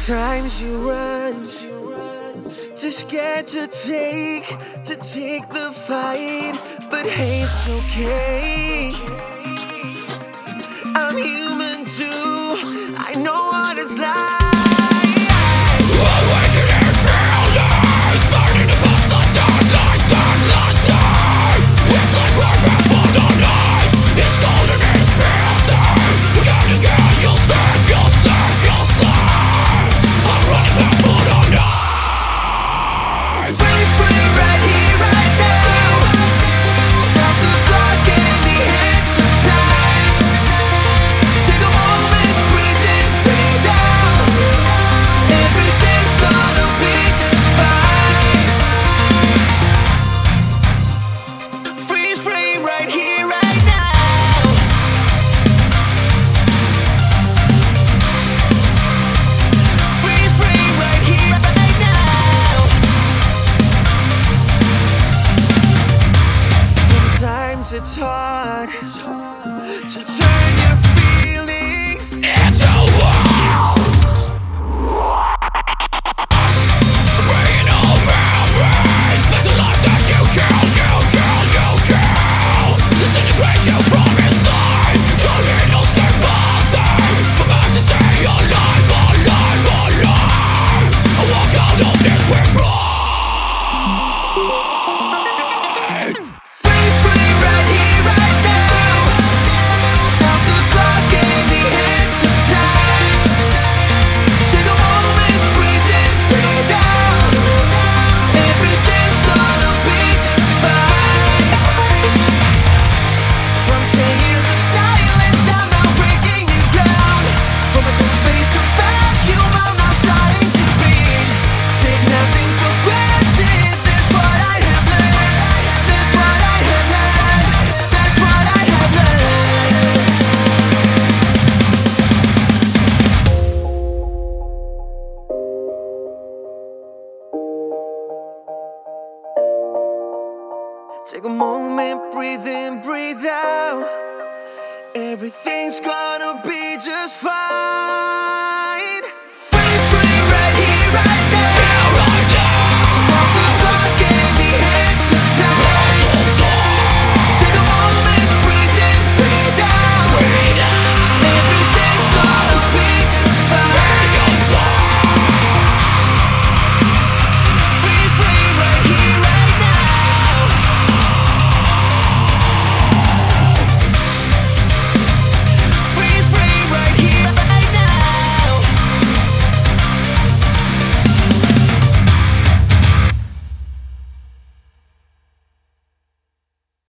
Sometimes you run, too scared to take the fight, but hey, it's okay. I'm human too, I know what it's like. It's hard to turn your feelings into walls. Bringing all memories back to life that you kill. Disintegrate you from inside. Don't need no sympathy from us to stay alive. I walk out of this with pride. Take a moment, breathe in, breathe out. Everything's gonna be just fine.